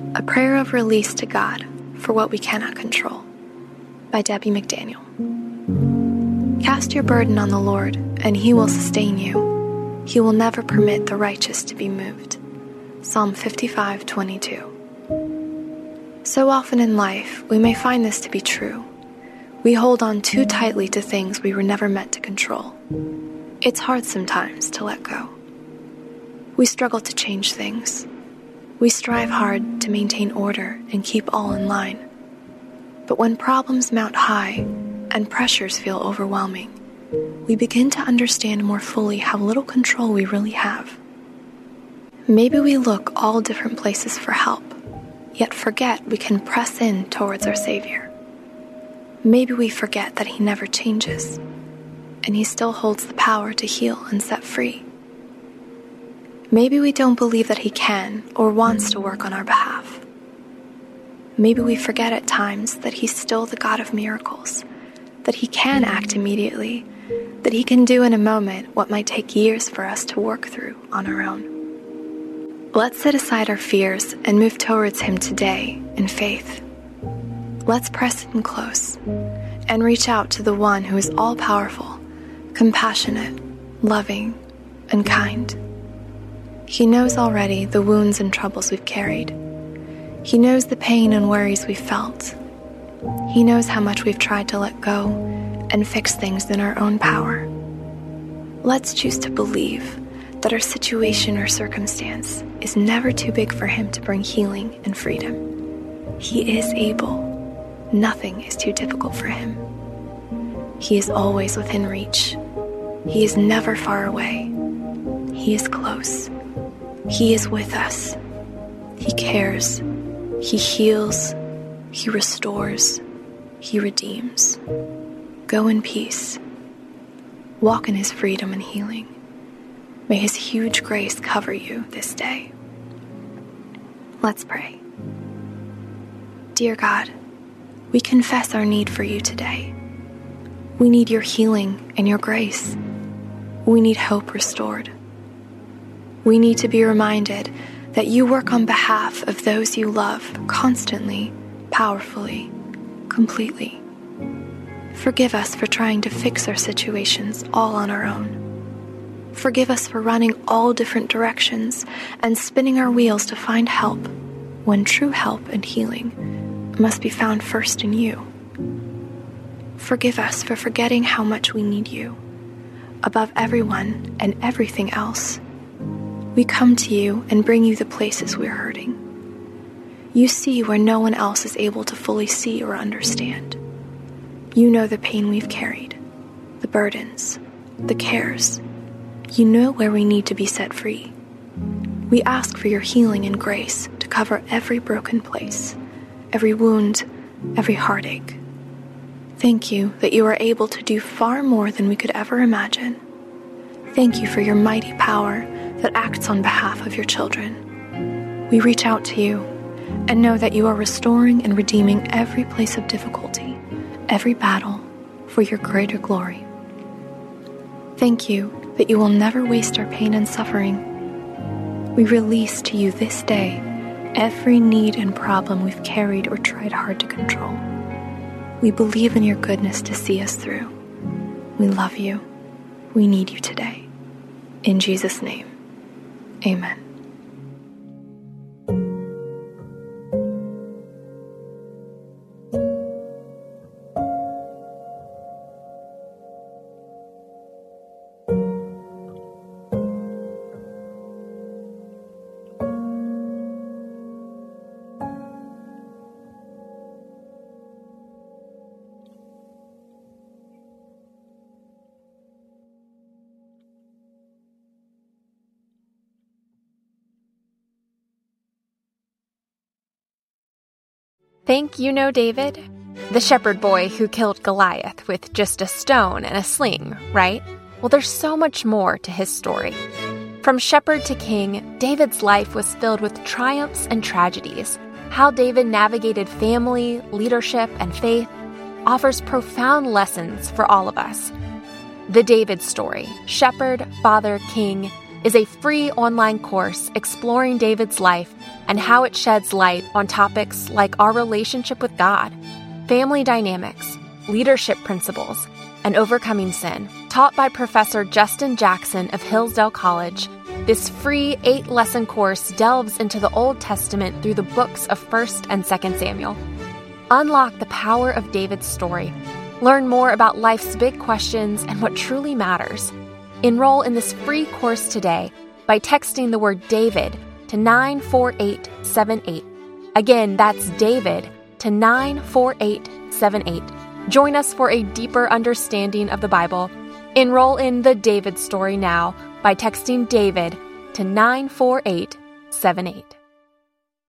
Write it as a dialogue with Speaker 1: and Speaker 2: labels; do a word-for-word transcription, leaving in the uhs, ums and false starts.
Speaker 1: A Prayer of Release to God for What We Cannot Control by Debbie McDaniel. Cast your burden on the Lord, and He will sustain you. He will never permit the righteous to be moved. Psalm fifty-five twenty-two. So often in life, we may find this to be true. We hold on too tightly to things we were never meant to control. It's hard sometimes to let go. We struggle to change things. We strive hard to maintain order and keep all in line. But when problems mount high and pressures feel overwhelming, we begin to understand more fully how little control we really have. Maybe we look all different places for help, yet forget we can press in towards our Savior. Maybe we forget that He never changes, and He still holds the power to heal and set free. Maybe we don't believe that He can or wants to work on our behalf. Maybe we forget at times that He's still the God of miracles, that He can act immediately, that He can do in a moment what might take years for us to work through on our own. Let's set aside our fears and move towards Him today in faith. Let's press in close and reach out to the One who is all-powerful, compassionate, loving, and kind. He knows already the wounds and troubles we've carried. He knows the pain and worries we've felt. He knows how much we've tried to let go and fix things in our own power. Let's choose to believe that our situation or circumstance is never too big for Him to bring healing and freedom. He is able. Nothing is too difficult for Him. He is always within reach. He is never far away. He is close. He is with us. He cares. He heals. He restores. He redeems. Go in peace. Walk in His freedom and healing. May His huge grace cover you this day. Let's pray. Dear God, we confess our need for You today. We need Your healing and Your grace. We need hope restored. We need to be reminded that You work on behalf of those You love constantly, powerfully, completely. Forgive us for trying to fix our situations all on our own. Forgive us for running all different directions and spinning our wheels to find help, when true help and healing must be found first in You. Forgive us for forgetting how much we need You, above everyone and everything else. We come to You and bring You the places we're hurting. You see where no one else is able to fully see or understand. You know the pain we've carried, the burdens, the cares. You know where we need to be set free. We ask for Your healing and grace to cover every broken place, every wound, every heartache. Thank You that You are able to do far more than we could ever imagine. Thank You for Your mighty power that acts on behalf of Your children. We reach out to You and know that You are restoring and redeeming every place of difficulty, every battle, for Your greater glory. Thank You that You will never waste our pain and suffering. We release to You this day every need and problem we've carried or tried hard to control. We believe in Your goodness to see us through. We love You. We need You today. In Jesus' name, amen.
Speaker 2: Think you know David? The shepherd boy who killed Goliath with just a stone and a sling, right? Well, there's so much more to his story. From shepherd to king, David's life was filled with triumphs and tragedies. How David navigated family, leadership, and faith offers profound lessons for all of us. The David story, shepherd, father, king, is a free online course exploring David's life and how it sheds light on topics like our relationship with God, family dynamics, leadership principles, and overcoming sin. Taught by Professor Justin Jackson of Hillsdale College, this free eight-lesson course delves into the Old Testament through the books of First and Second Samuel. Unlock the power of David's story. Learn more about life's big questions and what truly matters. Enroll in this free course today by texting the word David to nine four eight seven eight. Again, that's David to nine four eight seven eight. Join us for a deeper understanding of the Bible. Enroll in the David story now by texting David to nine four eight seven eight.